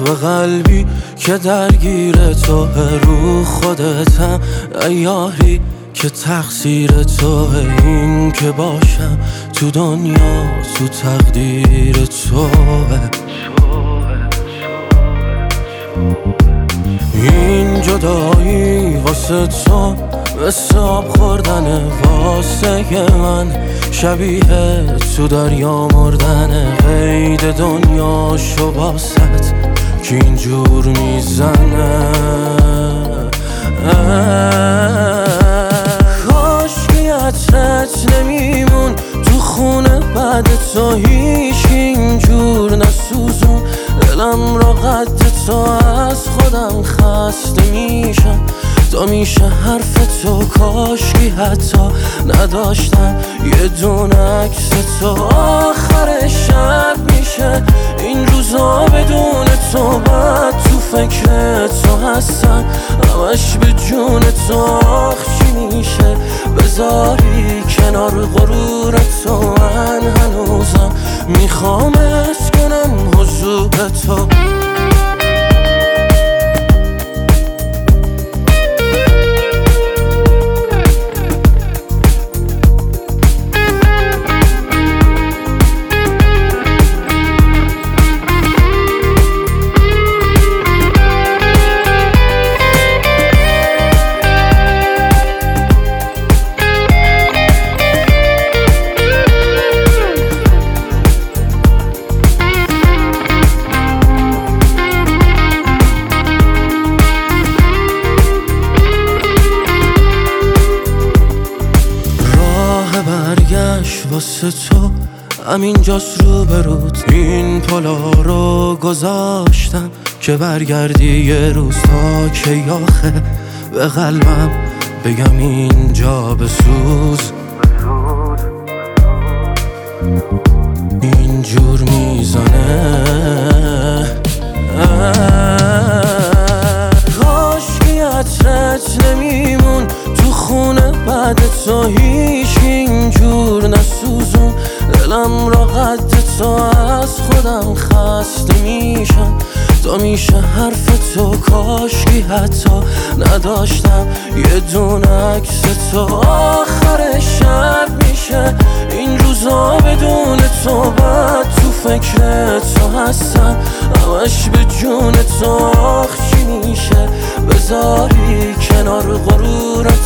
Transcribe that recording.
به قلبی که درگیر تو، رو خودتم ایاری که تقصیر تو، این که باشم تو دنیا تو تقدیر تو. این جدایی واسه تو مثل آب خوردن، واسه من شبیه تو دریا مردن. قید دنیا شو باست که اینجور میزنه. کاش که عطرت نمیمون تو خونه بعد تو، هیچ اینجور نسوزون دلم را قد تو. از خودم خسته میشم تا میشه حرف تو، کاشکی حتی نداشتم یه دونه عکس تو. آخر شب میشه این روزا بدون تو، بعد تو فکر تو هستم همش به جون تو. آخ چی میشه بذاری کنار غرور تو، من هنوزم میخوام حس کنم حضور تو. واسه تو همینجاست روبروت، این پلا رو گذاشتم که برگردی یه روز. تا که آخه به قلبم بگم اینجا بسوز، اینجور میزنه. کاش که عطرت نمیمون تو خونه بعد تو، هیچ اینجور نسوزون دلم را قد تو. از خودم خسته میشم تا میشه حرف تو، کاشکی حتی نداشتم یه دونه عکس تو. آخر شب میشه این روزا بدون تو، بعد تو فکر تو هستم همش به جون تو. آخ چی میشه بذاری کنار غرور